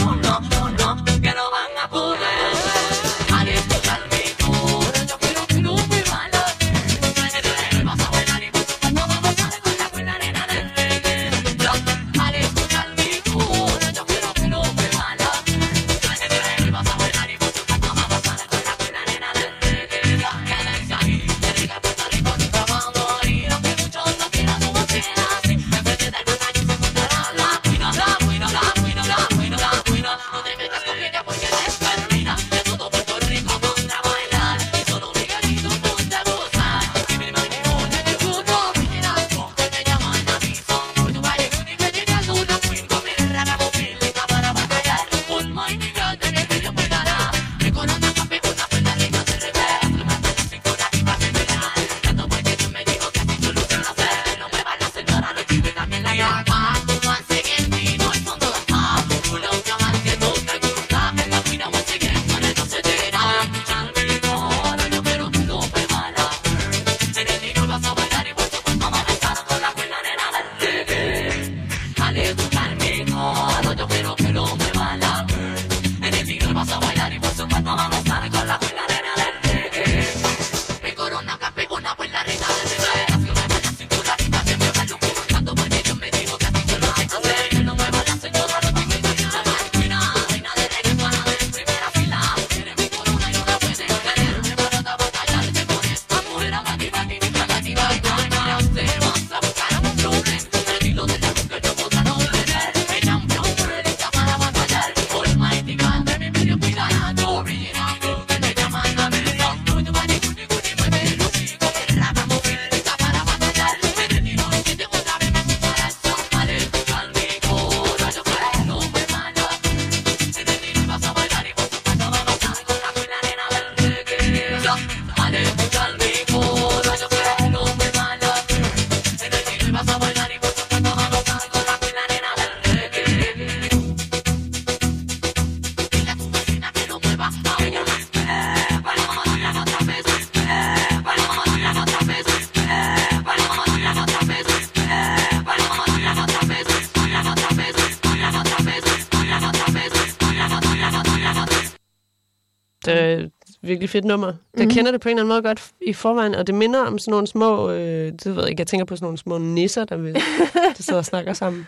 Virkelig fedt nummer. Jeg kender det på en eller anden måde godt i forvejen, og det minder om sådan nogle små, det ved jeg ikke, jeg tænker på sådan nogle små nisser, der sidder og snakker sammen.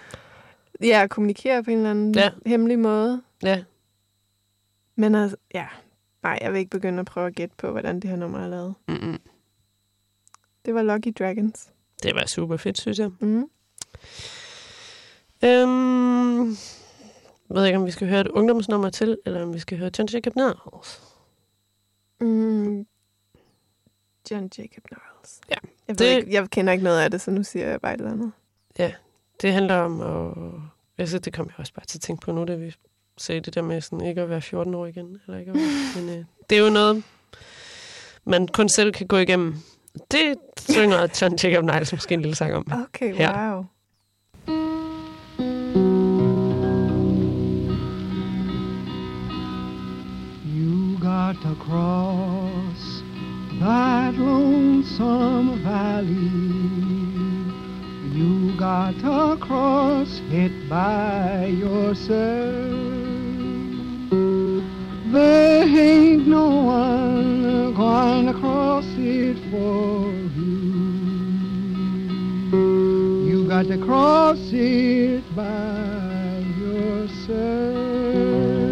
Ja, kommunikerer på en eller anden hemmelig måde. Ja. Men altså, nej, jeg vil ikke begynde at prøve at gætte på, hvordan det her nummer er lavet. Mm-mm. Det var Lucky Dragons. Det var super fedt, synes jeg. Jeg ved ikke, om vi skal høre et ungdomsnummer til, eller om vi skal høre John Jacob Niles. John Jacob Niles. Ja. Jeg kender ikke noget af det, så nu siger jeg bare et eller andet. Ja, det handler om at... det kommer jeg også bare til at tænke på nu, da vi sagde det der med sådan, ikke at være 14 år igen. Eller ikke men det er jo noget, man kun selv kan gå igennem. Det synger John Jacob Niles måske en lille sang om. Okay, her. Wow. Got to cross that lonesome valley. You got to cross it by yourself. There ain't no one going to cross it for you. You got to cross it by yourself.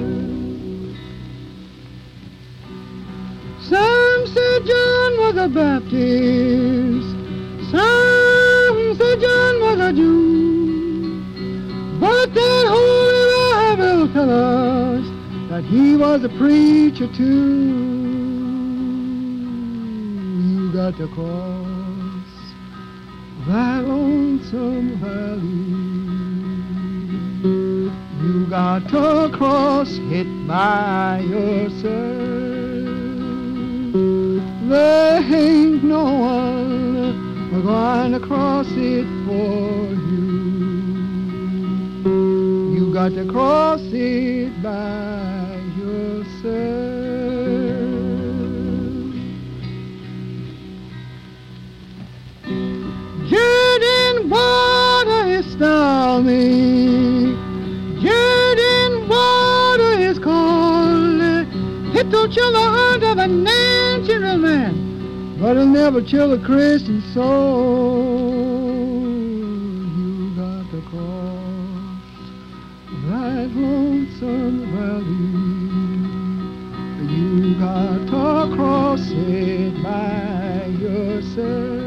Some said John was a Baptist, some said John was a Jew, but that Holy Bible tells us that he was a preacher too. You got to cross that lonesome valley. You got to cross it by yourself. There ain't no one going to cross it for you. You got to cross it by yourself. Jordan water is stormy. Jordan water will chill the heart of a natural man, but it'll never chill a Christian soul. You got to cross that lonesome valley. You got to cross it by yourself.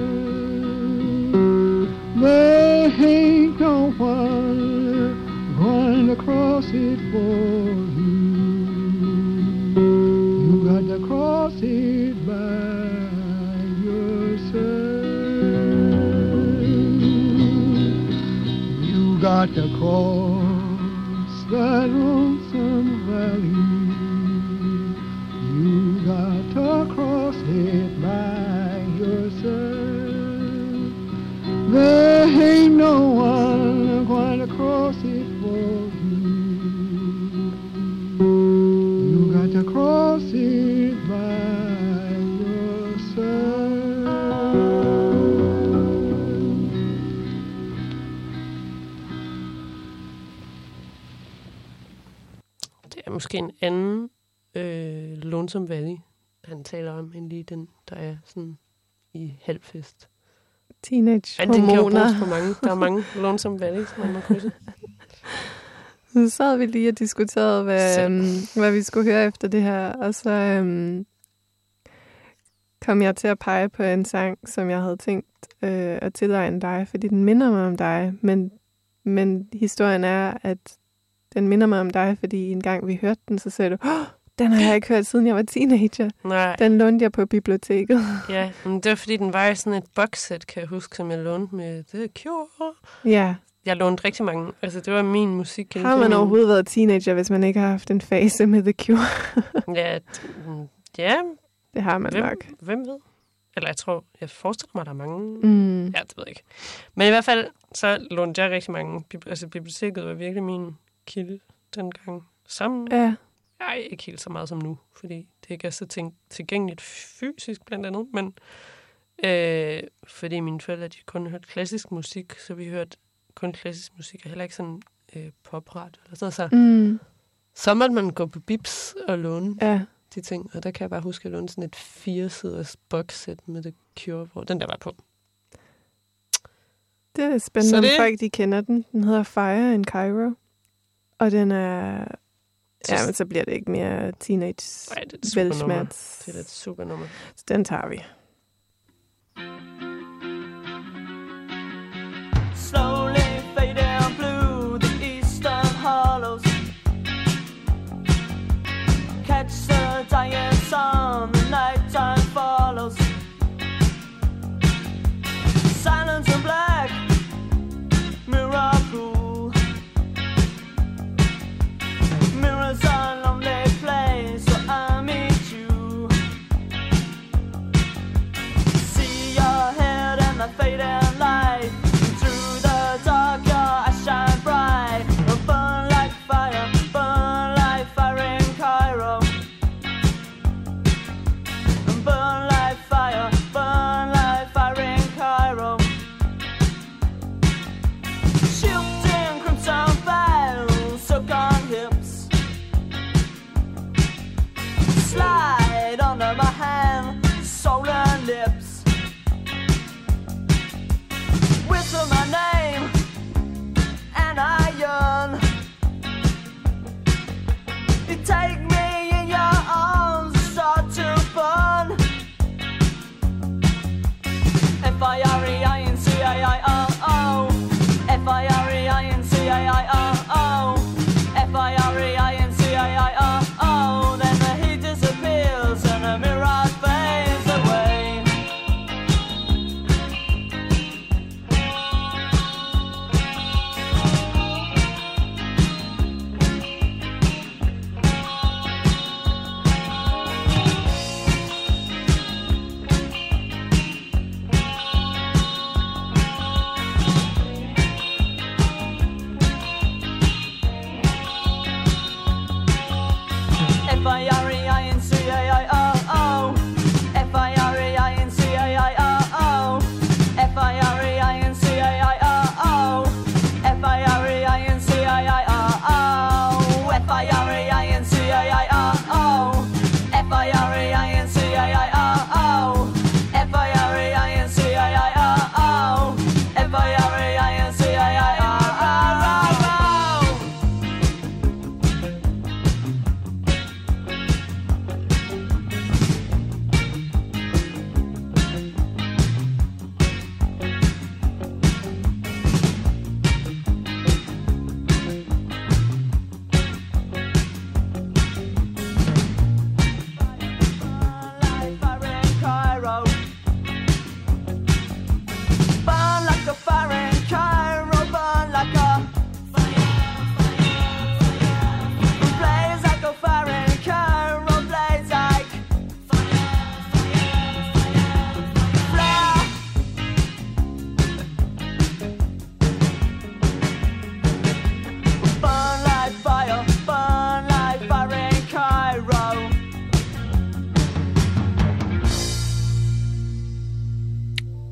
There ain't no one going to cross it for you. You got to cross it by yourself. You got to cross that lonesome valley. You got to cross it by yourself. There ain't no one going to cross it for you. You got to cross it by yourself. Det er måske en anden Lonesome Valley, han taler om, end lige den, der er sådan i halvfest. Teenage Den kan jo hormoner. bruges på mange. Der er mange Lonesome Valleys, man må krydse. Så sad vi lige og diskuterede, hvad vi skulle høre efter det her, og så kom jeg til at pege på en sang, som jeg havde tænkt at tilegne dig, fordi den minder mig om dig, men historien er, at den minder mig om dig, fordi en gang vi hørte den, så sagde du, den har jeg ikke hørt, siden jeg var teenager. Nej. Den lånte jeg på biblioteket. Ja, men det var fordi, den var i sådan et boxset, kan jeg huske, som jeg lånte med The Cure. Ja. Jeg lånte rigtig mange. Altså, det var min musik. Har man overhovedet været teenager, hvis man ikke har haft en fase med The Cure? Ja, Det har man nok. Hvem ved? Eller jeg forestiller mig, der er mange. Mm. Ja, det ved jeg ikke. Men i hvert fald, så lånte jeg rigtig mange. Altså, biblioteket var virkelig min kilde dengang. Som Ja. jeg ikke helt så meget som nu, fordi det ikke er så tilgængeligt fysisk blandt andet, men fordi mine forældre, de kun hørte klassisk musik, så vi hørte kun klassisk musik, og heller ikke sådan popret eller så. Så måtte man gå på Bibs og låne de ting, og der kan jeg bare huske at låne sådan et 4-siders boxset med The Cure, hvor den der var på. Det er spændende, om folk de kender den. Den hedder Fire in Cairo, og den er... Ja, men så bliver det ikke mere teenage velsmats. Det er et super nummer. Så den tager vi. Slowly fading blue, the eastern hollows. Catch the dying sun, the nighttime follows. Silence and black, mirror pool. Mirrors are a lonely place where I meet you. See your head and the fading light. Through the dark your eyes shine bright. Burn like fire in Cairo. Burn like fire in Cairo. Shifting crimson veils, soak on hips. Slide under my hand, soul and lips. Whistle my name, and I yearn. You take me in your arms and start to burn. F-I-R-E-I-N-C-A-I-R-O, F-I-R-E-I-N-C-A-I-R-O, F-I-R-E-I-N-C-A-I-R-O. Then the heat disappears and the mirage fades away. F-I-R-E-I-N-C-A-I-R-O, F-I-R-E-I-N-C-A-I-R-O, F-I-R-E-I-N-C-A-I-R-O, F-I-R-E-I-N-C-A-I-R-O, F-I-R-E-I-N-C-A-I-R-O,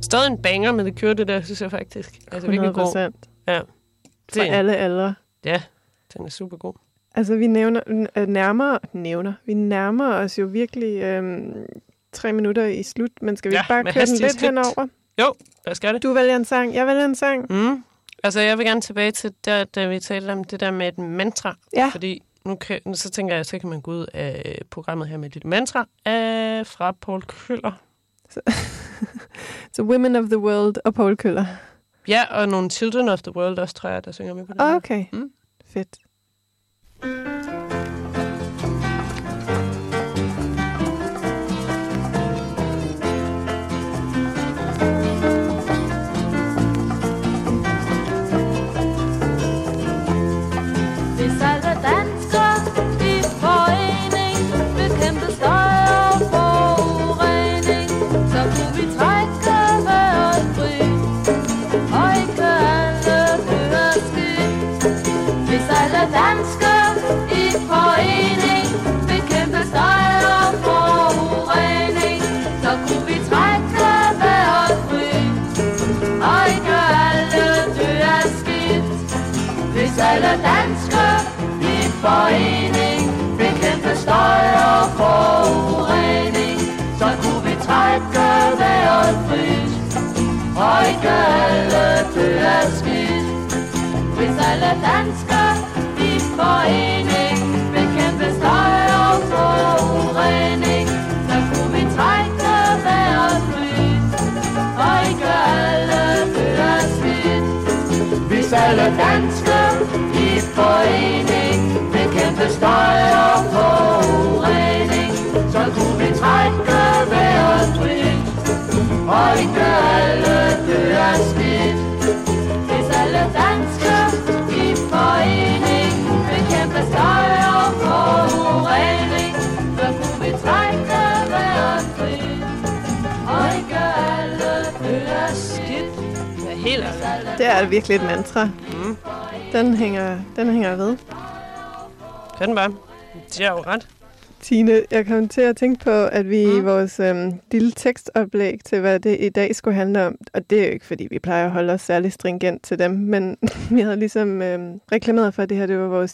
Stadig en banger, men det Cure, det der, synes jeg faktisk. Altså virkelig god. 100%. Ja. For alle aldre. Ja, den er super god. Altså, vi nærmer os jo virkelig 3 minutter i slut, men skal vi ikke bare køre den lidt henover? Jo, lad os gøre det. Du vælger en sang, jeg vælger en sang. Altså, jeg vil gerne tilbage til, da vi talte om det der med et mantra. Ja. Fordi så tænker jeg, så kan man gå ud af programmet her med et lille mantra fra Paul Køller. Så Women of the World og Paul Køller. Ja, og nogle Children of the World også, tror jeg, der synger med på det. Okay, fedt. Hvis alle danskere i forening vil kæmpe støj og forurening, så kunne vi trække vejret fri, og ikke alle dør skidt. Hvis alle danskere i forening vil kæmpe støj og forurening, så kunne vi trække vejret fri, og ikke alle dør skidt. Hvis alle danskere i forening vil kæmpe støj og forurening, så kunne vi trække vejret frit, og ikke alle dør skidt. Hvis alle danskere i forening vil kæmpe støj og forurening, så kunne vi trække vejret frit, og ikke alle dør skidt. Hvis alle danskere i forening vil kæmpe støj og forurening, så kunne vi trække vejret frit, og ikke alle dør skidt. Hvis alle danskere i forening vil kæmpe støj og forurening, så kunne vi trække vejret frit, og ikke alle dør skidt. Helt Det er virkelig et mantra. Den hænger ved. Kan den bare? Det er jo ret. Tine, jeg kom til at tænke på, at vi i vores lille tekstoplæg til, hvad det i dag skulle handle om, og det er jo ikke, fordi vi plejer at holde os særlig stringent til dem, men vi havde ligesom reklameret for, at det her, det var vores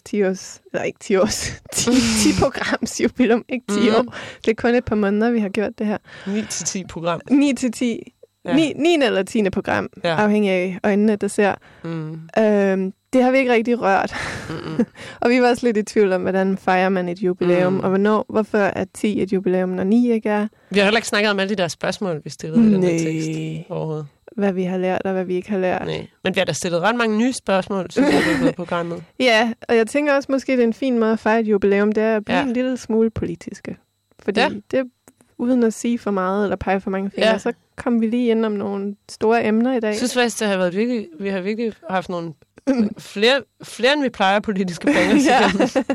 10-programs jubilæum, ikke 10 år. Det er kun et par måneder, vi har gjort det her. 9-10 program. 9-10. Ja. 9. eller 10. program, afhængig af øjnene, der ser. Det har vi ikke rigtig rørt. Og vi var også lidt i tvivl om, hvordan fejrer man et jubilæum, og hvorfor er 10 et jubilæum, når 9 ikke er. Vi har heller ikke snakket om alle de der spørgsmål, vi stillede i den her tekst overhovedet. Hvad vi har lært, og hvad vi ikke har lært. Nej. Men vi har da stillet ret mange nye spørgsmål, synes jeg, på programmet. Ja, og jeg tænker også, måske det er en fin måde at fejre et jubilæum, det er at blive en lille smule politiske. Fordi det, uden at sige for meget, eller pege for mange fingre, så kom vi lige ind om nogle store emner i dag. Jeg synes faktisk, det har været virkelig, vi har virkelig haft nogle flere end vi plejer politiske banger.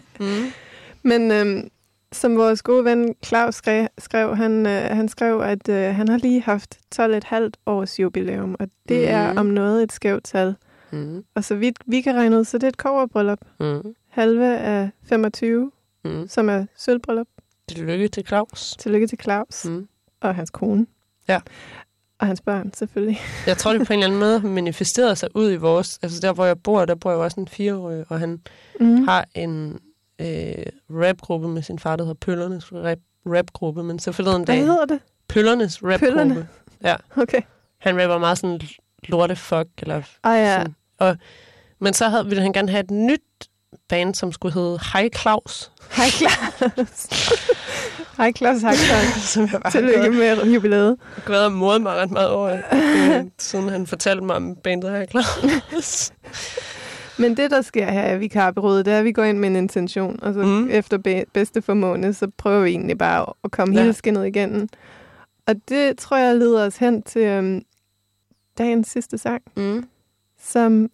Men som vores gode ven Claus skrev, han skrev, at han har lige haft 12,5 års jubilæum, og det er om noget et skævt tal. Og så vidt vi kan regne ud, så det er et kobberbryllup. Halve af 25, som er sølvbryllup. Tillykke til Claus. Tillykke til Claus og hans kone. Ja. Og hans børn, selvfølgelig. Jeg tror, det på en eller anden måde manifesterede sig ud i vores... Altså der, hvor jeg bor, der bor jeg også en 4-årig, og han har en rapgruppe med sin far, der hedder Pøllernes rapgruppe, men så forleden dag... Hvad hedder det? Pøllernes rapgruppe. Ja. Okay. Han rapper meget sådan lortefuck, eller sådan. Men så ville han gerne have et nyt band, som skulle hedde Hej Claus. Hej Claus. Hej Claus, hej Claus. Tillykke med jubilæet. Jeg har været og mordet mig ret meget over, siden han fortalte mig om bandet Hej Claus. Men det, der sker her i Vikarbureauet, det er, at vi går ind med en intention, og så efter bedste formående, så prøver vi egentlig bare at komme hele skinnet igennem. Og det tror jeg leder os hen til dagens sidste sang, som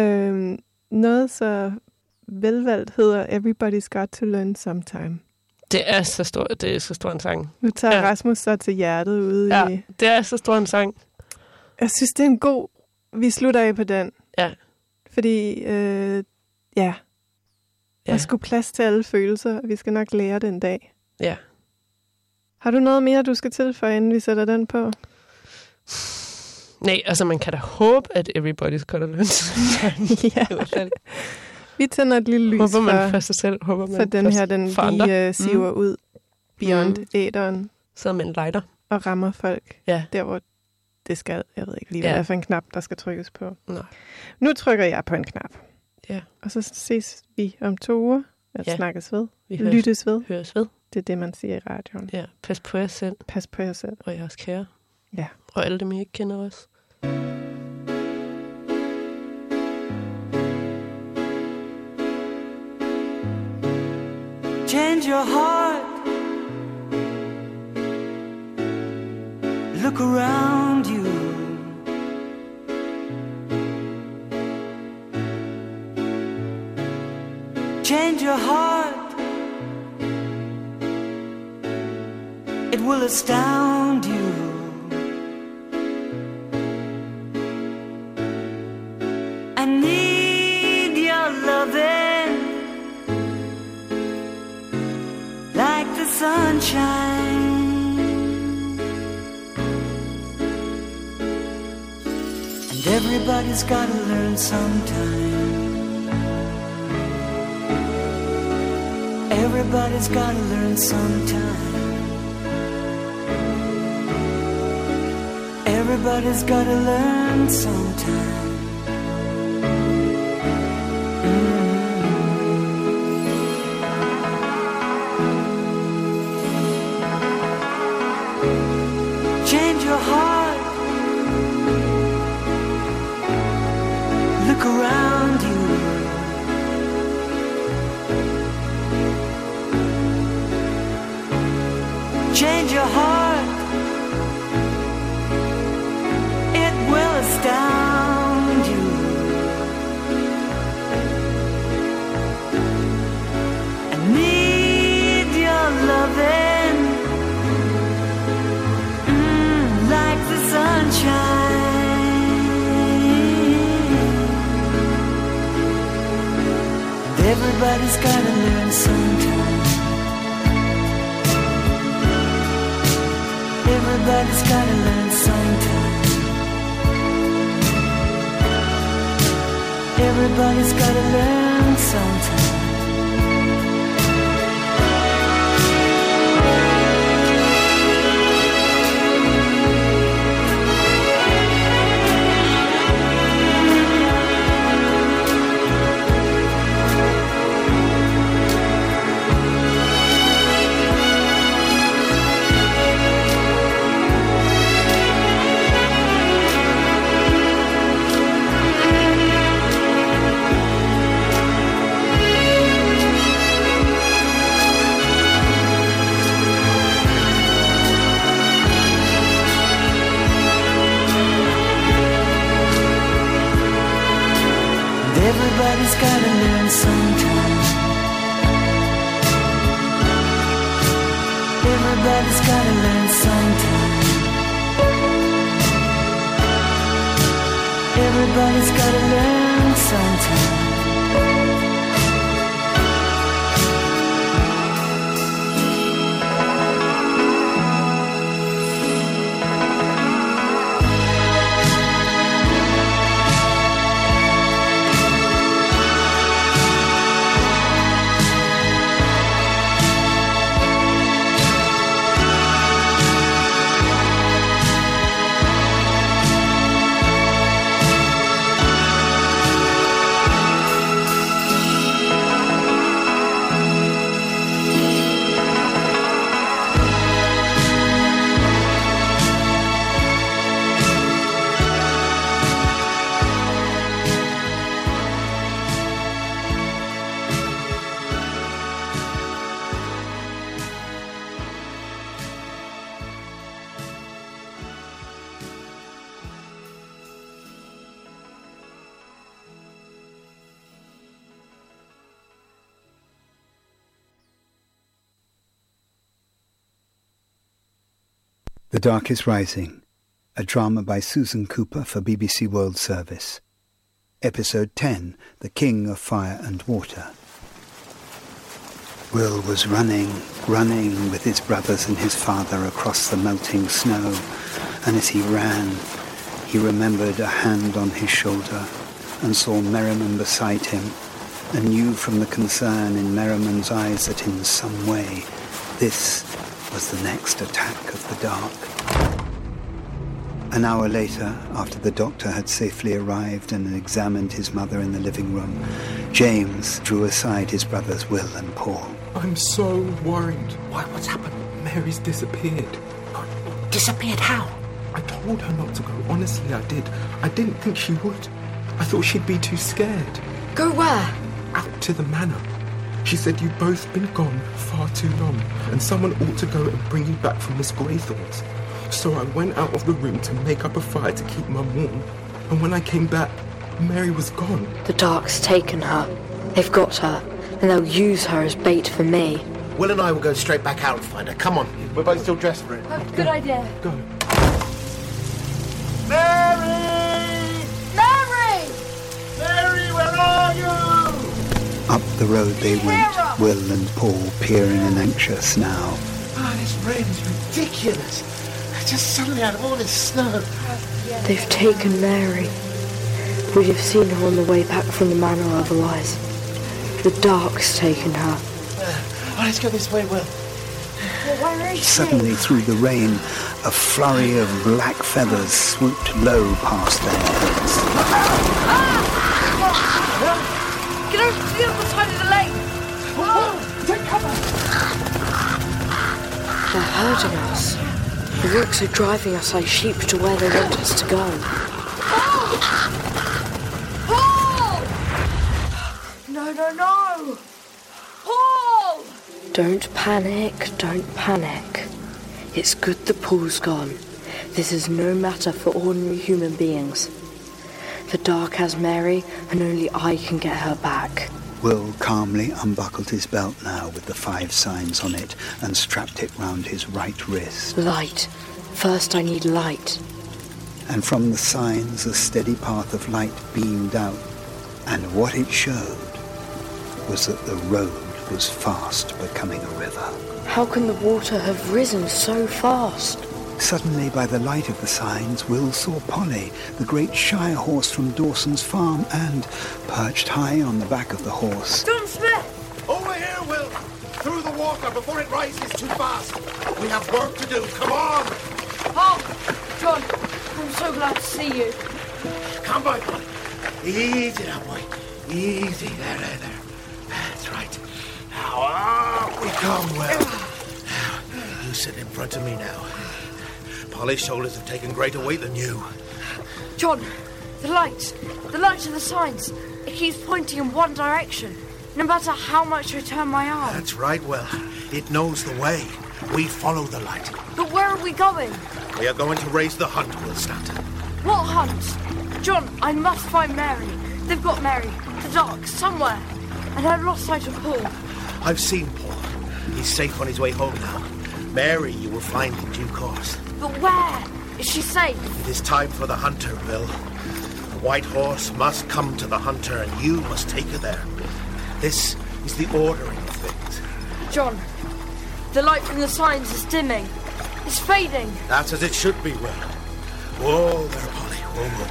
noget så velvalgt hedder Everybody's Got to Learn Sometime. Det er så stor en sang. Nu tager Rasmus så til hjertet ude i... det er så stor en sang. Jeg synes, det er en god... Vi slutter af på den. Ja. Fordi, der skulle plads til alle følelser, og vi skal nok lære det en dag. Ja. Har du noget mere, du skal tilføje, inden vi sætter den på? Nej, altså man kan da håbe, at everybody's got a learn sometime. Ja. Vi tænder et lille lys håber man for sig selv. Håber man for den her, den lige siver ud beyond æderen. Så med en lighter. Og rammer folk Ja. der, hvor det skal. Jeg ved ikke lige, hvad det er for en knap, der skal trykkes på. Nej. Nu trykker jeg på en knap. Ja. Og så ses vi om 2 uger. Eller snakkes ved. Vi Lyttes ved. Høres ved. Det er det, man siger i radioen. Ja, pas på jer selv. Pas på jer selv. Og jeres kære. Ja. Og alle dem, I ikke kender os. Change your heart. Look around you. Change your heart. It will astound you. I need your loving like the sunshine. And everybody's gotta learn sometime. Everybody's gotta learn sometime. Everybody's gotta learn sometime. Change your heart. Look around you. Change your heart. It will astound you. I need your loving like the sunshine. Everybody's gotta learn sometime. Everybody's gotta learn sometime. Everybody's gotta learn sometime. Everybody's gotta learn sometime. Everybody's gotta learn sometime. Everybody's gotta learn sometime. The Dark is Rising, a drama by Susan Cooper for BBC World Service. Episode 10, The King of Fire and Water. Will was running with his brothers and his father across the melting snow, and as he ran, He remembered a hand on his shoulder and saw Merriman beside him, and knew from the concern in Merriman's eyes that in some way this was the next attack of the dark. An hour later, after the doctor had safely arrived and examined his mother in the living room, James drew aside his brothers Will and Paul. I'm so worried. Why, what's happened? Mary's disappeared. Disappeared how? I told her not to go. Honestly, I did. I didn't think she would. I thought she'd be too scared. Go where? Out to the manor. She said you'd both been gone far too long, and someone ought to go and bring you back from Miss Graythorne's. So I went out of the room to make up a fire to keep Mum warm, and when I came back, Mary was gone. The Dark's taken her. They've got her, and they'll use her as bait for me. Will and I will go straight back out and find her. Come on. We're both still dressed for it. Good idea. Go. Mary! Mary! Mary, where are you? Up the road they went, Will and Paul peering and anxious now. Ah, this rain is ridiculous. Just suddenly out of all this snow. They've taken Mary. We'd have seen her on the way back from the manor otherwise. The Dark's taken her. Oh, let's go this way, Will. Where is she? Suddenly, through the rain, a flurry of black feathers swooped low past their heads. Get over to the other side of the lake. Take cover! They're herding us. The rooks are driving us like sheep to where they want us to go. Paul! No. Paul! Don't panic, don't panic. It's good the Paul's gone. This is no matter for ordinary human beings. The Dark has Mary, and only I can get her back. Will calmly unbuckled his belt now with the 5 signs on it and strapped it round his right wrist. Light. First I need light. And from the signs a steady path of light beamed out, and what it showed was that the road was fast becoming a river. How can the water have risen so fast? Suddenly, by the light of the signs, Will saw Polly, the great Shire horse from Dawson's farm, and, perched high on the back of the horse, John Smith! Over here, Will! Through the water before it rises too fast. We have work to do. Come on! Oh, John, I'm so glad to see you. Come by, Polly. Easy now, boy. Easy. There. That's right. Now, up we come, Will. Now, you sit in front of me now. Polly's shoulders have taken greater weight than you. John, the light of the signs, it keeps pointing in one direction, no matter how much I turn my arm. That's right, Will. It knows the way. We follow the light. But where are we going? We are going to raise the hunt, Will Stanton. What hunt? John, I must find Mary. They've got Mary, the Dark, somewhere. And I've lost sight of Paul. I've seen Paul. He's safe on his way home now. Mary you will find in due course. But where? Is she safe? It is time for the hunter, Will. The white horse must come to the hunter, and you must take her there. This is the ordering of things. John, the light from the signs is dimming. It's fading. That's as it should be, Will. Whoa there, Polly. Whoa.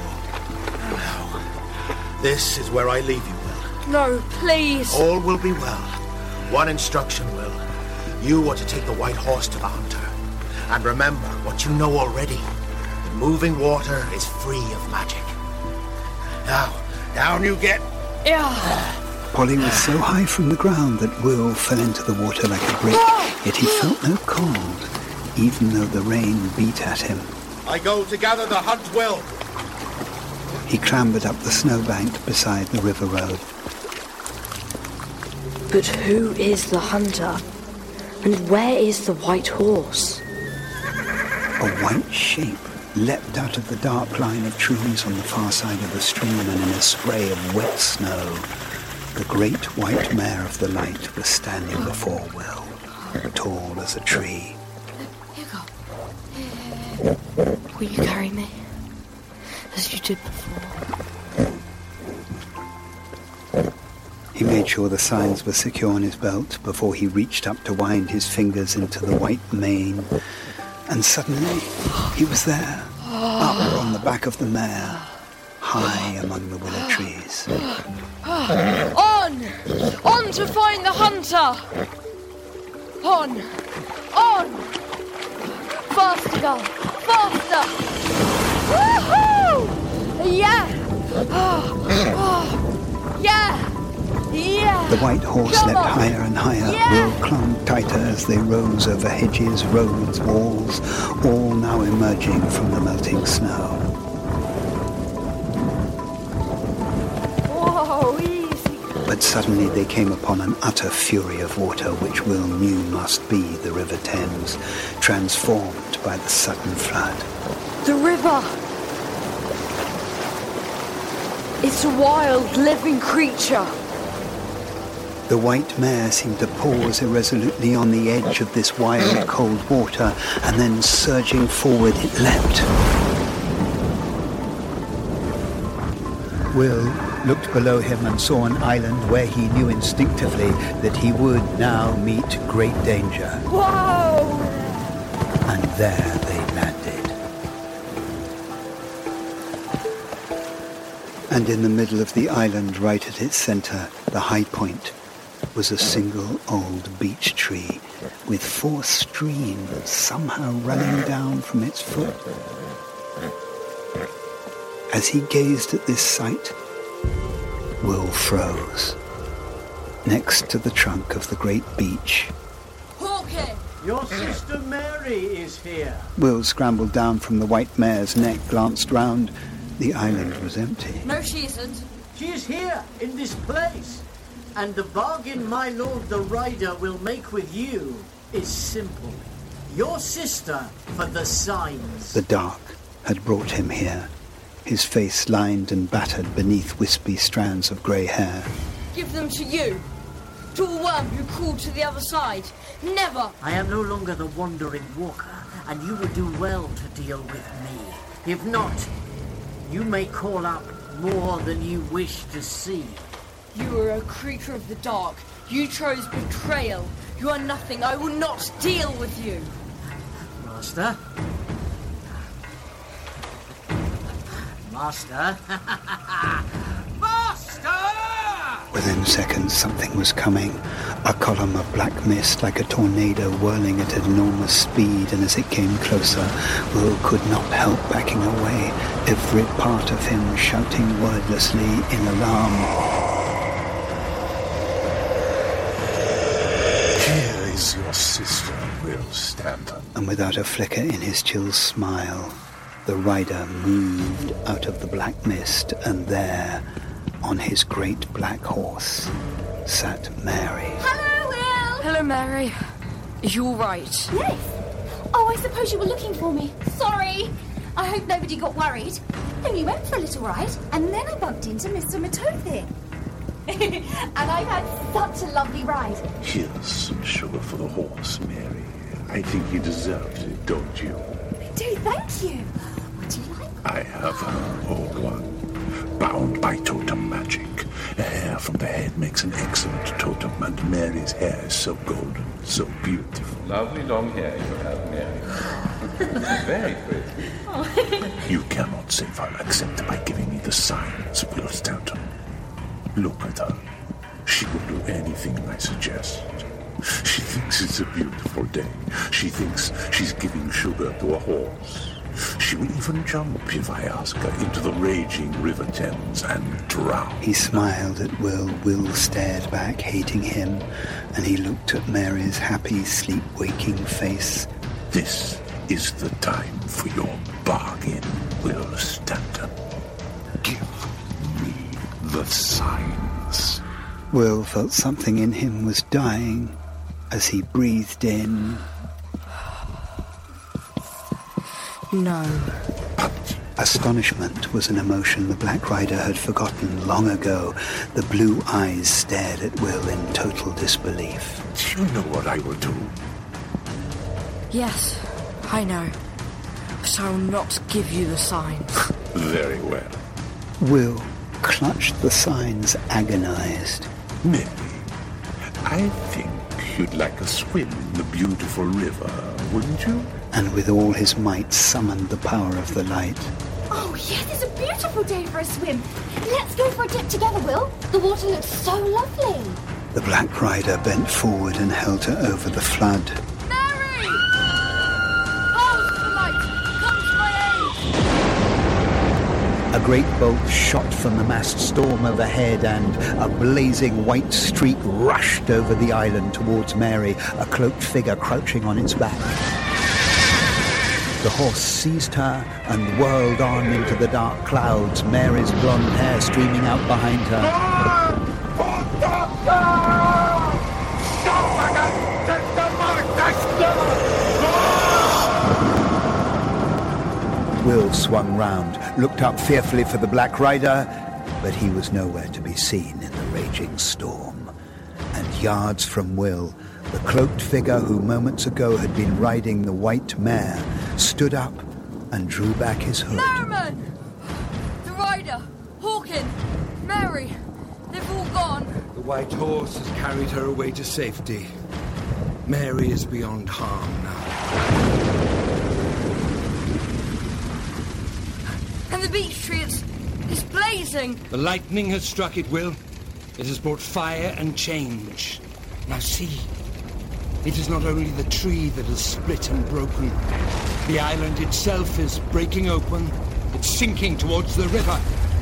Now, this is where I leave you, Will. No, please. All will be well. One instruction, Will. You are to take the white horse to the hunter. And remember what you know already. Moving water is free of magic. Now, down you get. Yeah. Polly was so high from the ground that Will fell into the water like a brick, yet he felt no cold, even though the rain beat at him. I go to gather the hunt, Will. He clambered up the snowbank beside the river road. But who is the hunter? And where is the white horse? A white shape leapt out of the dark line of trees on the far side of the stream, and in a spray of wet snow, the great white mare of the light was standing before Will, tall as a tree. Here you go. Will you carry me? As you did before. He made sure the signs were secure on his belt before he reached up to wind his fingers into the white mane. And suddenly, he was there, up on the back of the mare, high among the willow trees. On! On to find the hunter! On! On! Faster, girl! Faster! Woohoo! Yeah! Yeah! Yeah! The white horse Come leapt on. higher and higher. Yeah. Will clung tighter as they rose over hedges, roads, walls, all now emerging from the melting snow. Whoa, easy. But suddenly they came upon an utter fury of water which Will knew must be the River Thames, transformed by the sudden flood. The river! It's a wild, living creature. The white mare seemed to pause irresolutely on the edge of this wild, cold water, and then surging forward it leapt. Will looked below him and saw an island where he knew instinctively that he would now meet great danger. Whoa! And there they landed. And in the middle of the island, right at its center, the high point, was a single old beech tree with 4 streams somehow running down from its foot. As he gazed at this sight, Will froze. Next to the trunk of the great beech, Hawkeye! Your sister Mary is here. Will scrambled down from the white mare's neck, glanced round. The island was empty. No, she isn't. She is here, in this place. And the bargain my lord the rider will make with you is simple. Your sister for the signs. The dark had brought him here, his face lined and battered beneath wispy strands of grey hair. Give them to you. To a worm who crawled to the other side. Never! I am no longer the wandering walker, and you would do well to deal with me. If not, you may call up more than you wish to see. You are a creature of the dark. You chose betrayal. You are nothing. I will not deal with you. Master? Master? Master! Within seconds, something was coming. A column of black mist like a tornado whirling at enormous speed, and as it came closer, Will could not help backing away, every part of him shouting wordlessly in alarm. Here is your sister, Will Stanton. And without a flicker in his chill smile, the rider moved out of the black mist, and there, on his great black horse, sat Mary. Hello, Will! Hello, Mary. Are you all right? Yes. Oh, I suppose you were looking for me. Sorry. I hope nobody got worried. Only went for a little ride, and then I bumped into Mr. Matothe. And I've had such a lovely ride. Here's some sugar for the horse, Mary. I think he deserves it, don't you? I do, thank you. What do you like? I have an old one, bound by totem magic. A hair from the head makes an excellent totem, and Mary's hair is so golden, so beautiful. Lovely long hair you have, Mary. Very pretty. You cannot save her except by giving me the signs, Will Stanton. Look at her. She will do anything I suggest. She thinks it's a beautiful day. She thinks she's giving sugar to a horse. She will even jump, if I ask her, into the raging River Thames and drown. He smiled at Will. Will stared back, hating him, and he looked at Mary's happy, sleep-waking face. This is the time for your bargain, Will Stanton. Give me the signs. Will felt something in him was dying as he breathed in. No. Astonishment was an emotion the Black Rider had forgotten long ago. The blue eyes stared at Will in total disbelief. Do you know what I will do? Yes, I know. But I will not give you the signs. Very well. Will clutched the signs, agonized. Mary, I think you'd like a swim in the beautiful river, wouldn't you? And with all his might summoned the power of the light. Oh, Oh, yes, it's a beautiful day for a swim. Let's go for a dip together, Will. The water looks so lovely. The Black Rider bent forward and held her over the flood. Mary! Powers of the light, come to my aid! A great bolt shot from the massed storm overhead, and a blazing white streak rushed over the island towards Mary, a cloaked figure crouching on its back. The horse seized her and whirled on into the dark clouds, Mary's blonde hair streaming out behind her. Will swung round, looked up fearfully for the Black Rider, but he was nowhere to be seen in the raging storm. And yards from Will, the cloaked figure who moments ago had been riding the white mare stood up and drew back his hood. Merriman! The rider, Hawken, Mary, they've all gone. The white horse has carried her away to safety. Mary is beyond harm now. And the beech tree, it's blazing. The lightning has struck it, Will. It has brought fire and change. Now see. It is not only the tree that is split and broken. The island itself is breaking open. It's sinking towards the river.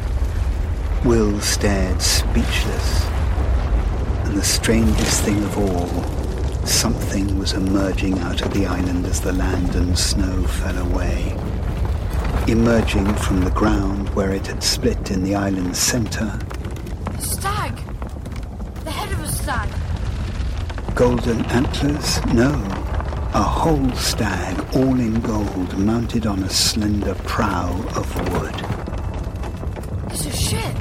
Will stared speechless. And the strangest thing of all, something was emerging out of the island as the land and snow fell away. Emerging from the ground where it had split in the island's centre. A stag. The head of a stag. Golden antlers? No. A whole stag, all in gold, mounted on a slender prow of wood. It's a ship.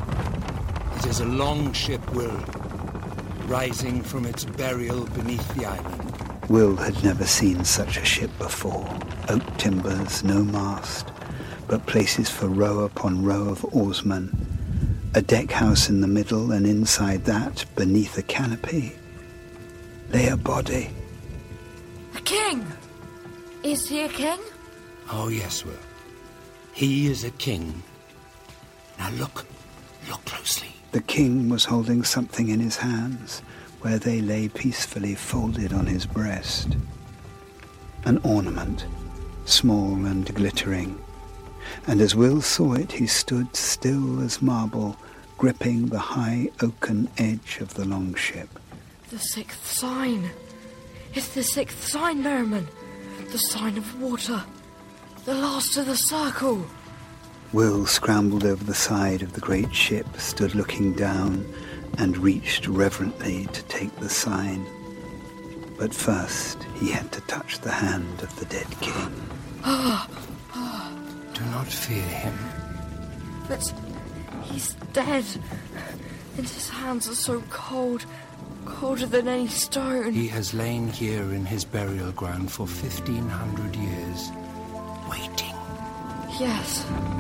It is a long ship, Will, rising from its burial beneath the island. Will had never seen such a ship before. Oak timbers, no mast, but places for row upon row of oarsmen. A deck house in the middle, and inside that, beneath a canopy, lay a body. A king. Is he a king? Oh, yes, Will. He is a king. Now look closely. The king was holding something in his hands, where they lay peacefully folded on his breast. An ornament, small and glittering. And as Will saw it, he stood still as marble, gripping the high oaken edge of the longship. The sixth sign. It's the sixth sign, Merriman. The sign of water. The last of the circle. Will scrambled over the side of the great ship, stood looking down, and reached reverently to take the sign. But first, he had to touch the hand of the dead king. Do not fear him. But he's dead. And his hands are so cold. Colder than any stone. He has lain here in his burial ground for 1,500 years, waiting. Yes.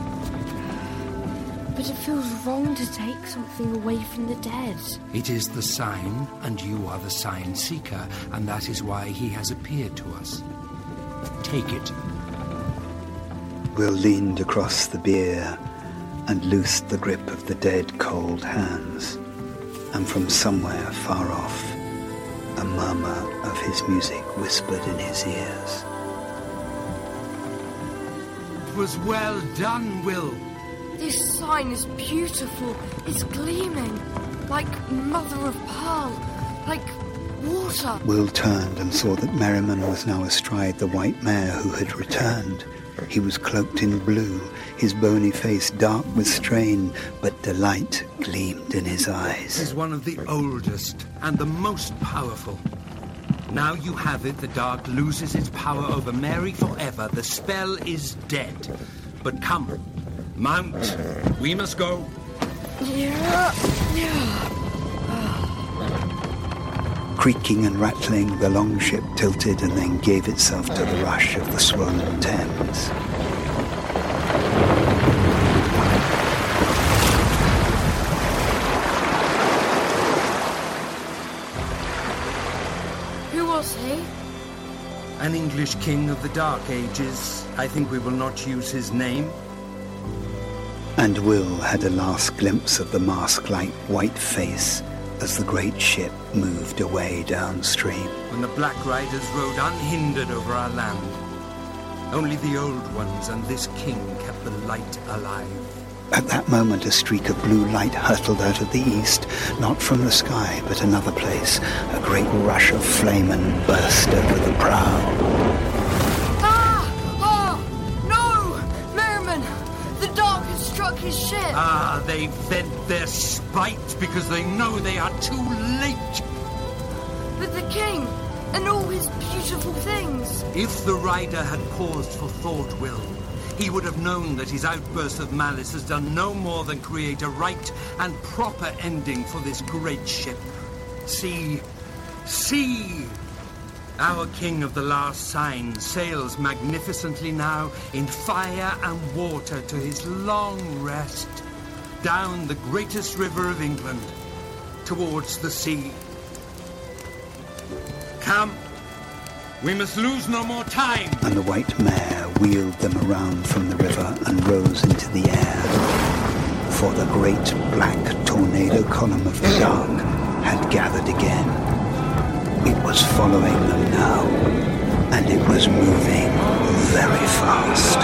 But it feels wrong to take something away from the dead. It is the sign, and you are the sign seeker, and that is why he has appeared to us. Take it. Will leaned across the bier and loosed the grip of the dead cold hands. And from somewhere far off, a murmur of his music whispered in his ears. It was well done, Will. This sign is beautiful. It's gleaming. Like mother of pearl. Like water. Will turned and saw that Merriman was now astride the white mare who had returned. He was cloaked in blue, his bony face dark with strain, but delight gleamed in his eyes. He is one of the oldest and the most powerful. Now you have it, the dark loses its power over Mary forever. The spell is dead. But come, mount. We must go. Creaking and rattling, the longship tilted and then gave itself to the rush of the swollen Thames. Who was he? An English king of the Dark Ages. I think we will not use his name. And Will had a last glimpse of the mask-like white face as the great ship moved away downstream. When the Black Riders rode unhindered over our land, only the Old Ones and this king kept the light alive. At that moment, a streak of blue light hurtled out of the east, not from the sky, but another place. A great rush of flame and burst over the prow. His ship. They vent their spite because they know they are too late. But the king and all his beautiful things. If the rider had paused for thought, Will, he would have known that his outburst of malice has done no more than create a right and proper ending for this great ship. See! Our king of the last sign sails magnificently now in fire and water to his long rest, down the greatest river of England, towards the sea. Come, we must lose no more time. And the white mare wheeled them around from the river and rose into the air. For the great black tornado column of the dark had gathered again. It was following them now, and it was moving very fast.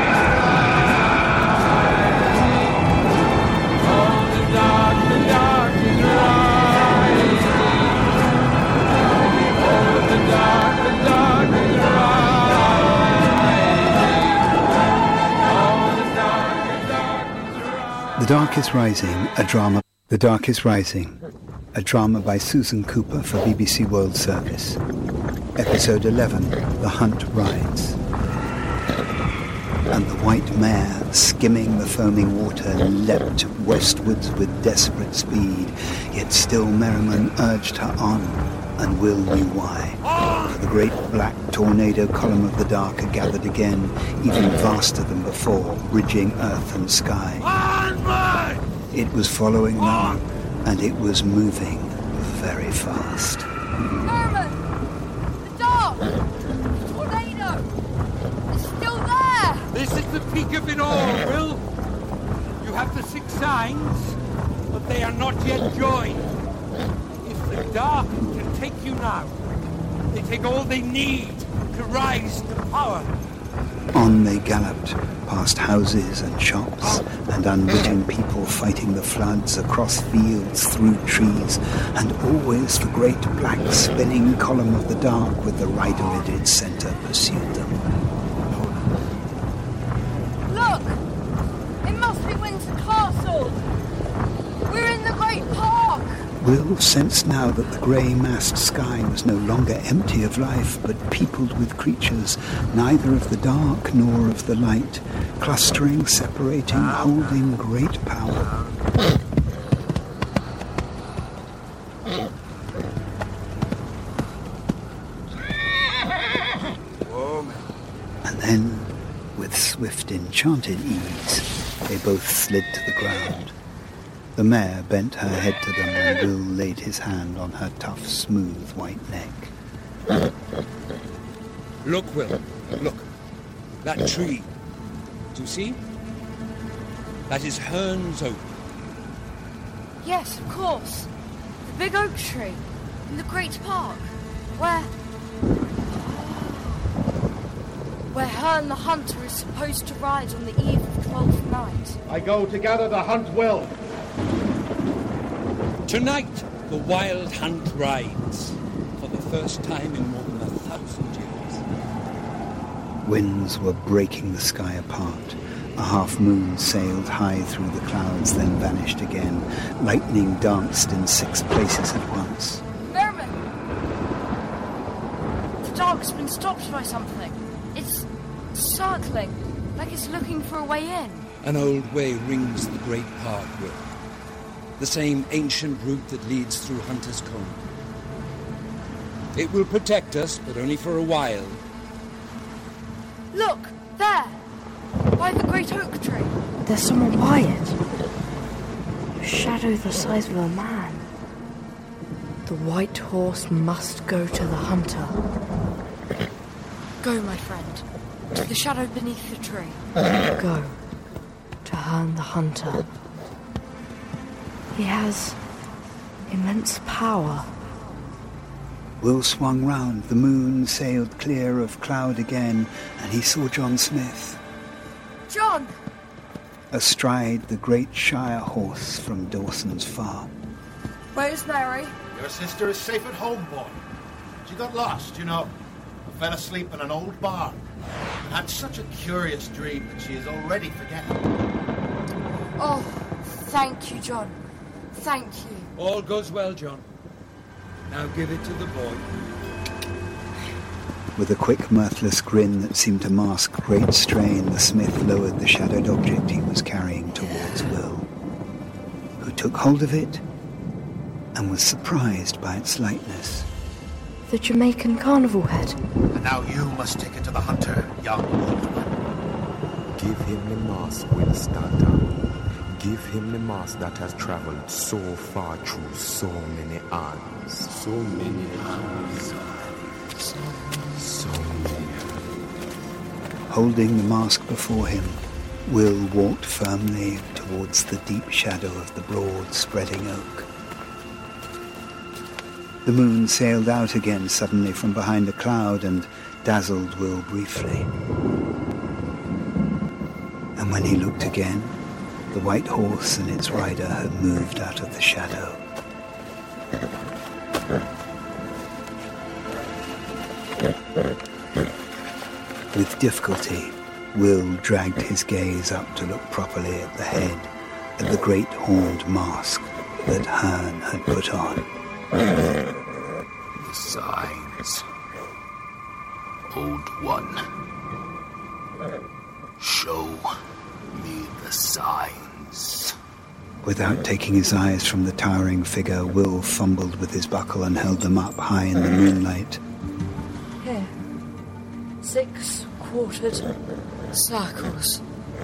The Dark is Rising, a drama. The Dark is Rising, a drama by Susan Cooper for BBC World Service. Episode 11, The Hunt Rides. And the white mare, skimming the foaming water, leapt westwards with desperate speed. Yet still Merriman urged her on, and Will knew why. For the great black tornado column of the dark had gathered again, even vaster than before, bridging earth and sky. It was following them, and it was moving very fast. Merriman! The dark! The tornado! It's still there! This is the peak of it all, Will. You have the 6 signs, but they are not yet joined. If the dark can take you now, they take all they need to rise to power. On they galloped, past houses and shops, and unwitting people fighting the floods, across fields, through trees, and always the great black spinning column of the dark with the rider at its centre pursued them. Look! It must be Windsor Castle! We're in the Great Park! Will sensed now that the grey-massed sky was no longer empty of life, but peopled with creatures, neither of the dark nor of the light, clustering, separating, holding great power. And then, with swift, enchanted ease, they both slid to the ground. The mare bent her head to them, and Will laid his hand on her tough, smooth, white neck. Look, Will, look. That tree. Do you see? That is Hearn's Oak. Yes, of course. The big oak tree in the Great Park. Where Hearn the Hunter is supposed to ride on the eve of 12th night. I go to gather the hunt, Will. Tonight, the wild hunt rides, for the first time in more than 1,000 years. Winds were breaking the sky apart. A half-moon sailed high through the clouds, then vanished again. Lightning danced in 6 places at once. Merriman! The dark's been stopped by something. It's circling, like it's looking for a way in. An old way rings the Great Park, Will. The same ancient route that leads through Hunter's Cone. It will protect us, but only for a while. Look, there! By the great oak tree. There's someone by it. A shadow the size of a man. The white horse must go to the hunter. Go, my friend, to the shadow beneath the tree. Go. to Herne the Hunter. He has immense power. Will swung round, the moon sailed clear of cloud again, and he saw John Smith, John! astride the great Shire horse from Dawson's farm. Where's Mary? Your sister is safe at home, boy. She got lost, you know. Fell asleep in an old barn. And had such a curious dream that she is already forgetting. Oh, thank you, John. Thank you. All goes well, John. Now give it to the boy. With a quick, mirthless grin that seemed to mask great strain, the smith lowered the shadowed object he was carrying towards Will, who took hold of it and was surprised by its lightness. The Jamaican carnival head. And now you must take it to the hunter, young old one. Give him the mask, Will Stanton. Give him the mask that has traveled so far through so many hands. So many hands. So many. Holding the mask before him, Will walked firmly towards the deep shadow of the broad, spreading oak. The moon sailed out again suddenly from behind a cloud and dazzled Will briefly. And when he looked again, the white horse and its rider had moved out of the shadow. With difficulty, Will dragged his gaze up to look properly at the head, at the great horned mask that Herne had put on. The signs. Old One. Show me the signs. Without taking his eyes from the towering figure, Will fumbled with his buckle and held them up high in the moonlight. Here. 6 quartered circles.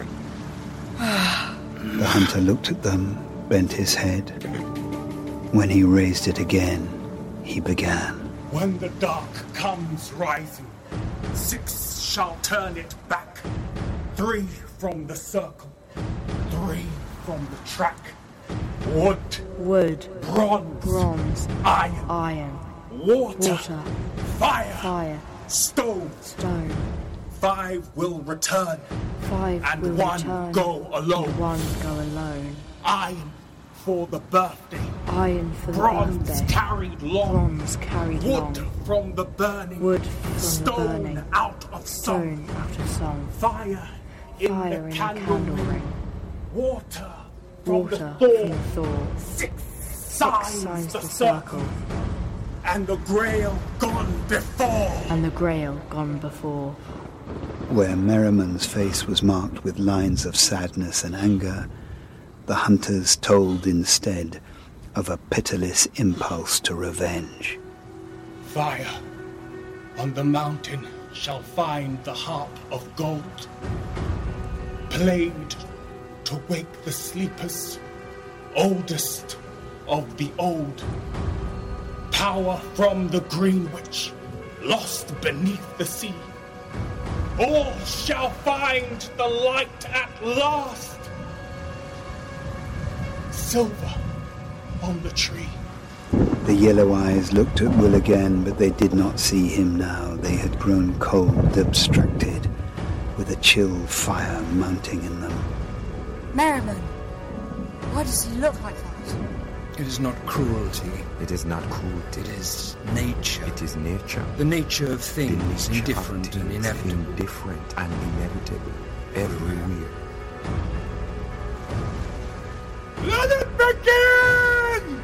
The hunter looked at them, bent his head. When he raised it again, he began. When the dark comes rising, 6 shall turn it back. 3 from the circle, 3 from the track. Wood, bronze, iron, water, fire, stone. 5 will return, 5 and will 1 return, go alone. and 1 go alone. Iron for the birthday, Iron for the bronze birthday. carried long, Bronze carried wood long. from the burning, Wood from stone the burning. out of Stone song, out of song. fire in Fire the in candle, a candle ring. water from Water the from thaw, the thaw. 6 signs signs the the circle, and the grail gone before. And the grail gone before. Where Merriman's face was marked with lines of sadness and anger, the hunters told instead of a pitiless impulse to revenge. Fire on the mountain shall find the harp of gold, played to wake the sleepers, oldest of the old. Power from the green witch, lost beneath the sea. All shall find the light at last. Silver on the tree. The yellow eyes looked at Will again, but they did not see him now. They had grown cold, abstracted, with a chill fire mounting in them. Merriman, why does he look like that? It is not cruelty. It is not cruelty. It is nature. It is nature. The nature of things, The nature indifferent of and things, inevitable. Indifferent and inevitable. Everywhere. Let it begin!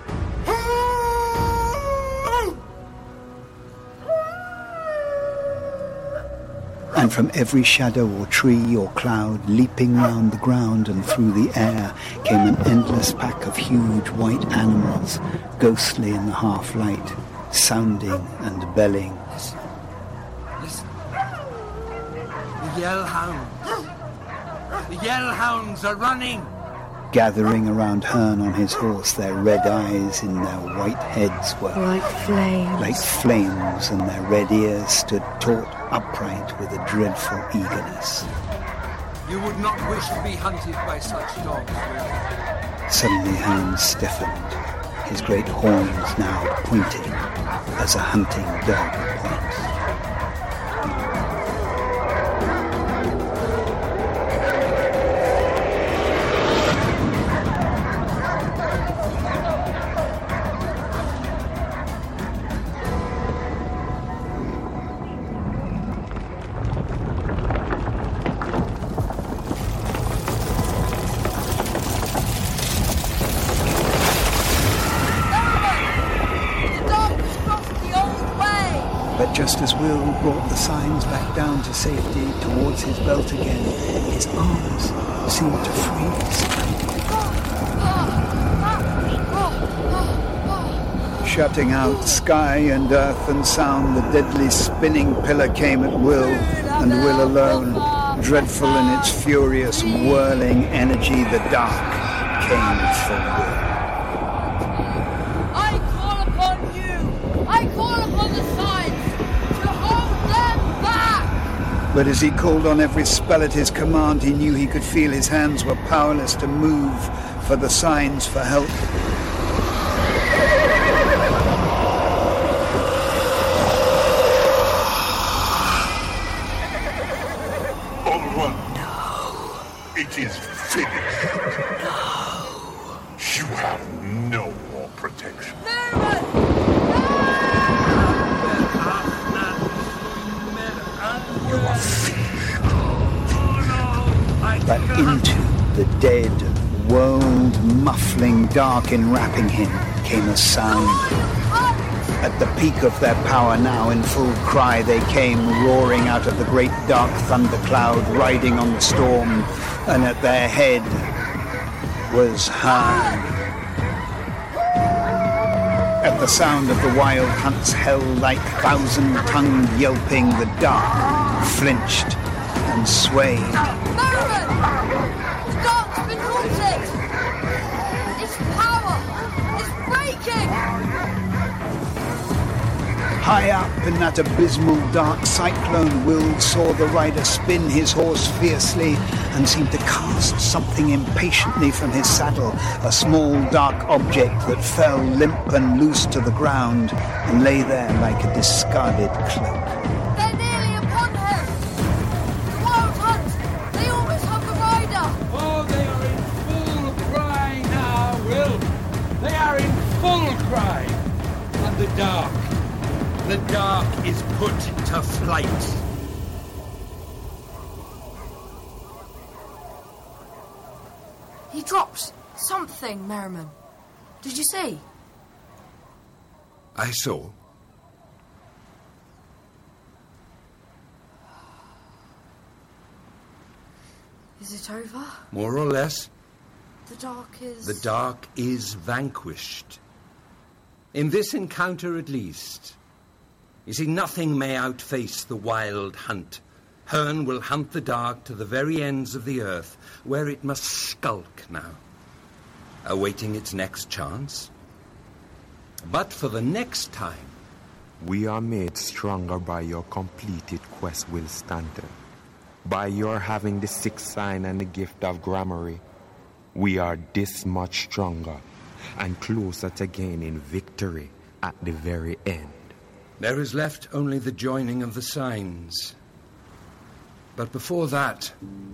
And from every shadow or tree or cloud, leaping round the ground and through the air, came an endless pack of huge white animals, ghostly in the half-light, sounding and belling. Listen. The Yellhounds. The Yellhounds are running. Gathering around Herne on his horse, their red eyes in their white heads were like flames, and their red ears stood taut upright with a dreadful eagerness. You would not wish to be hunted by such dogs, Will? Suddenly Herne stiffened, his great horns now pointing as a hunting dog points. Just as Will brought the signs back down to safety towards his belt again, his arms seemed to freeze. Shutting out sky and earth and sound, the deadly spinning pillar came at Will, and Will alone, dreadful in its furious whirling energy, the dark came for Will. I call upon you! I call upon the signs! But as he called on every spell at his command, he knew he could feel his hands were powerless to move for the signs for help. All one. No. It is finished. No. You have no more protection. But into the dead world, muffling dark enwrapping him, came a sound. At the peak of their power now, in full cry, they came roaring out of the great dark thundercloud, riding on the storm, and at their head was Herne. At the sound of the wild hunt's hell-like thousand-tongued yelping, the dark flinched and swayed. Merriman! The dark's been haunted! Its power is breaking! High up in that abysmal dark cyclone, Will saw the rider spin his horse fiercely and seemed to cast something impatiently from his saddle, a small dark object that fell limp and loose to the ground and lay there like a discarded cloak. They're nearly upon him! The wild hunt! They almost have the rider! Oh, they are in full cry now, Will! They are in full cry! And the dark is put to flight. He drops something, Merriman. Did you see? I saw. Is it over? More or less. The dark is... The dark is vanquished. In this encounter, at least. You see, nothing may outface the wild hunt. Herne will hunt the dark to the very ends of the earth, where it must skulk now, awaiting its next chance. But for the next time... We are made stronger by your completed quest, Will Stanton. By your having the sixth sign and the gift of gramarye, we are this much stronger and closer to gaining victory at the very end. There is left only the joining of the signs. But before that,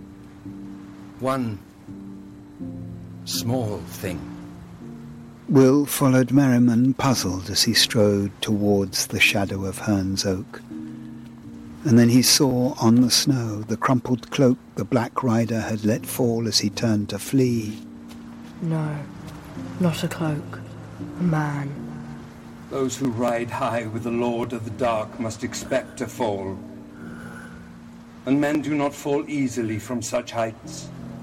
one small thing. Will followed Merriman, puzzled as he strode towards the shadow of Herne's oak. And then he saw on the snow the crumpled cloak the Black Rider had let fall as he turned to flee. No, not a cloak. A man. Those who ride high with the Lord of the Dark must expect to fall. And men do not fall easily from such heights.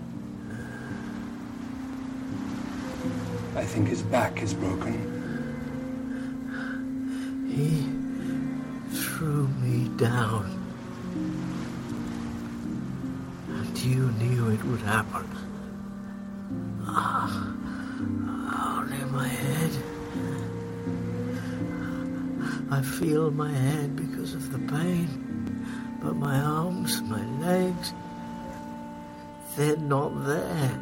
I think his back is broken. He threw me down. And you knew it would happen. Only my head. I feel my head because of the pain, but my arms, my legs, they're not there.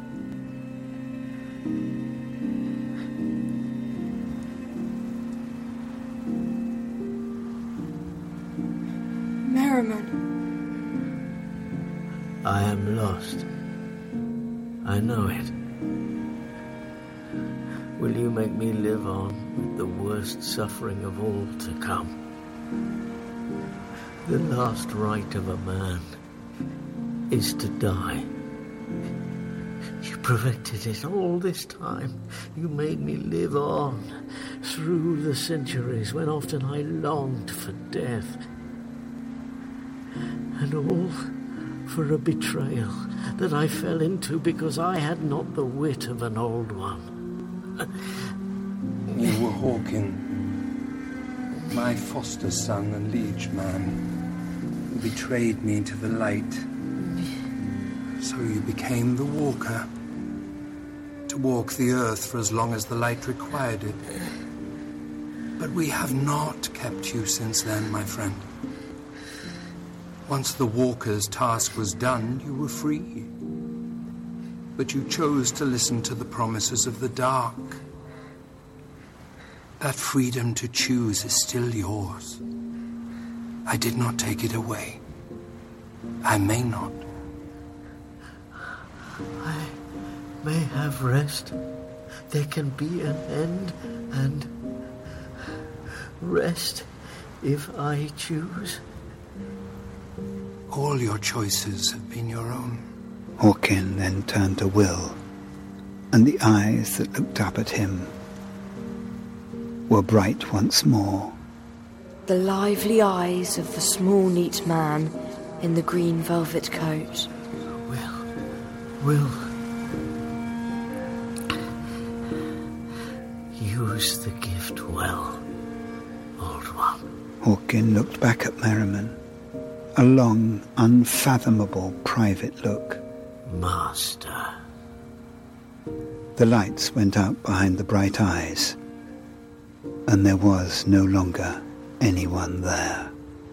Merriman. I am lost. I know it. Will you make me live on with the worst suffering of all to come? The last right of a man is to die. You prevented it all this time. You made me live on through the centuries when often I longed for death. And all for a betrayal that I fell into because I had not the wit of an old one. You were Hawkin, my foster son and liege man, who betrayed me to the light. So you became the Walker, to walk the earth for as long as the light required it. But we have not kept you since then, my friend. Once the Walker's task was done, you were free. But you chose to listen to the promises of the dark. That freedom to choose is still yours. I did not take it away. I may not. I may have rest. There can be an end, and rest if I choose. All your choices have been your own. Hawkin then turned to Will, and the eyes that looked up at him were bright once more. The lively eyes of the small, neat man in the green velvet coat. Will, use the gift well, old one. Hawkin looked back at Merriman, a long, unfathomable, private look. Master. The lights went out behind the bright eyes, and there was no longer anyone there.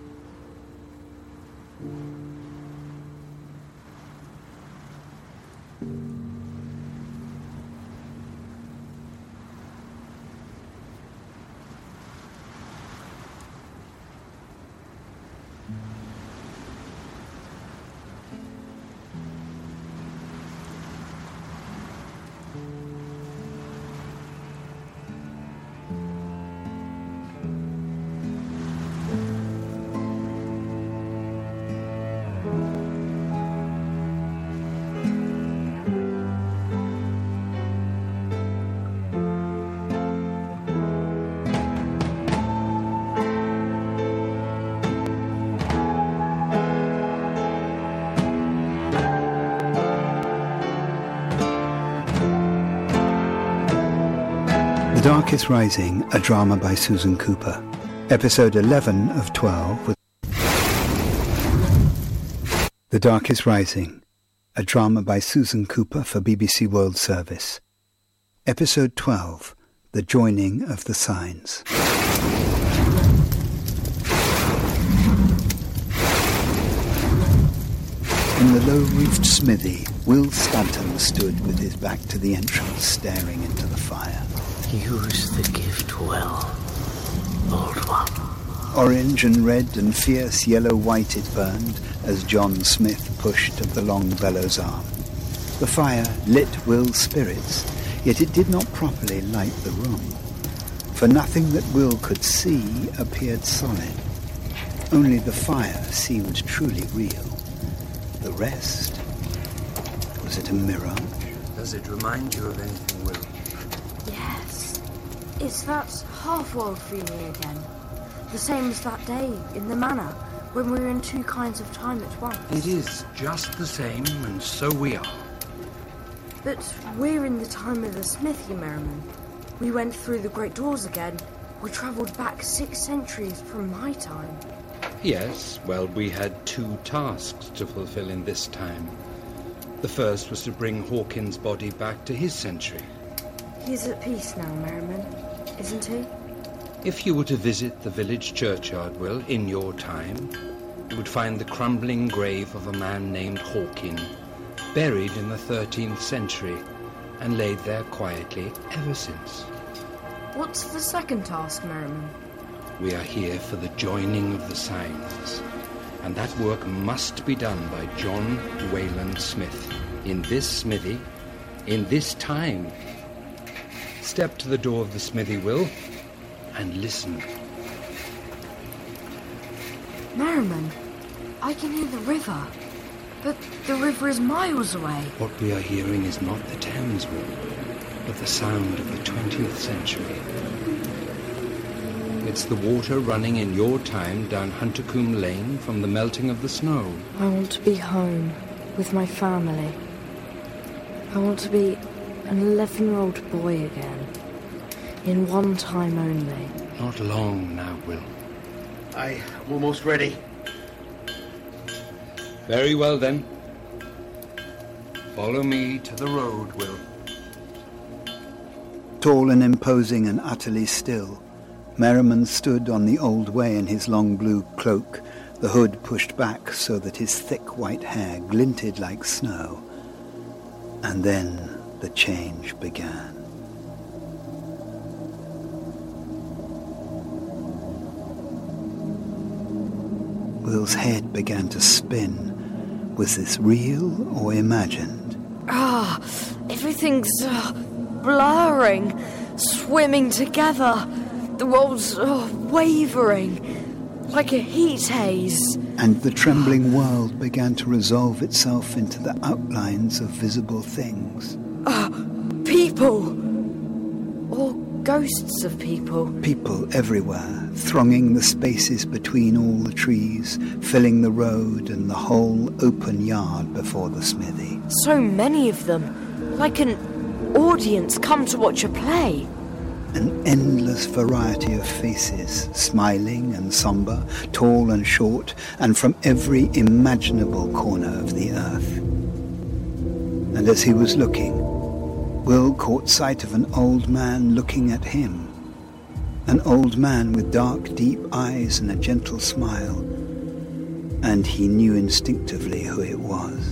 The Dark is Rising, a drama by Susan Cooper. Episode 11 of 12. The Dark is Rising, a drama by Susan Cooper for BBC World Service. Episode 12, The Joining of the Signs. In the low-roofed smithy, Will Stanton stood with his back to the entrance, staring into the fire. Use the gift well, old one. Orange and red and fierce yellow-white it burned as John Smith pushed at the long bellows arm. The fire lit Will's spirits, yet it did not properly light the room, for nothing that Will could see appeared solid. Only the fire seemed truly real. The rest, was it a mirage? Does it remind you of anything, Will? Yes. It's that half-world feeling again. The same as that day in the manor, when we were in two kinds of time at once. It is just the same, and so we are. But we're in the time of the smithy, Merriman. We went through the great doors again. We travelled back 6 centuries from my time. Yes, well, we had 2 tasks to fulfill in this time. The first was to bring Hawkin's body back to his century. He's at peace now, Merriman, isn't he? If you were to visit the village churchyard, Will, in your time, you would find the crumbling grave of a man named Hawkin, buried in the 13th century and laid there quietly ever since. What's the second task, Merriman? We are here for the joining of the signs, and that work must be done by John Wayland Smith in this smithy, in this time. Step to the door of the smithy, Will, and listen. Merriman, I can hear the river, but the river is miles away. What we are hearing is not the Thames, Will, but the sound of the 20th century. It's the water running in your time down Huntercombe Lane from the melting of the snow. I want to be home with my family. I want to be an 11-year-old boy again, in one time only. Not long now, Will. I'm almost ready. Very well, then. Follow me to the road, Will. Tall and imposing and utterly still, Merriman stood on the old way in his long blue cloak, the hood pushed back so that his thick white hair glinted like snow. And then the change began. Will's head began to spin. Was this real or imagined? Everything's blurring, swimming together. The world's wavering, like a heat haze. And the trembling world began to resolve itself into the outlines of visible things. People. Or ghosts of people. People everywhere, thronging the spaces between all the trees, filling the road and the whole open yard before the smithy. So many of them, like an audience come to watch a play. An endless variety of faces, smiling and sombre, tall and short, and from every imaginable corner of the earth. And as he was looking, Will caught sight of an old man looking at him. An old man with dark, deep eyes and a gentle smile. And he knew instinctively who it was.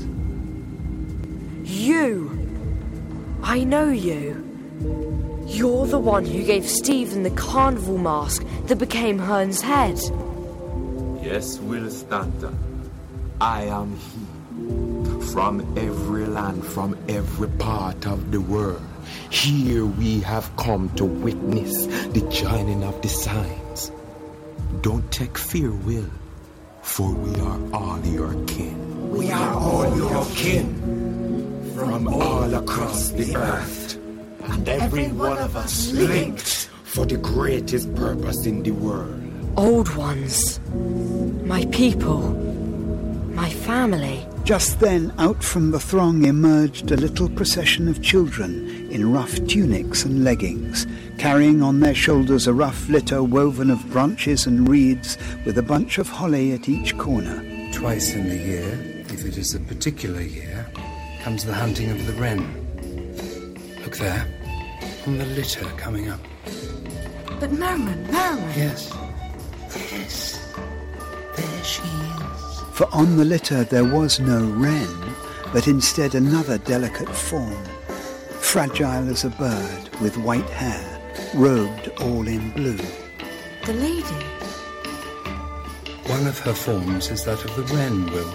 You! I know you. You're the one who gave Stephen the carnival mask that became Hearn's head. Yes, Will Stanton. I am he. From every land, from every part of the world. Here we have come to witness the joining of the signs. Don't take fear, Will, for we are all your kin. We are all your kin, from all across the earth. And every one of us linked for the greatest purpose in the world. Old ones. My people. My family. Just then, out from the throng emerged a little procession of children in rough tunics and leggings, carrying on their shoulders a rough litter woven of branches and reeds with a bunch of holly at each corner. Twice in the year, if it is a particular year, comes the hunting of the wren. Look there, on the litter coming up. But Merriman. Yes. There she is. For on the litter there was no wren, but instead another delicate form, fragile as a bird, with white hair, robed all in blue. The lady. One of her forms is that of the wren, Will.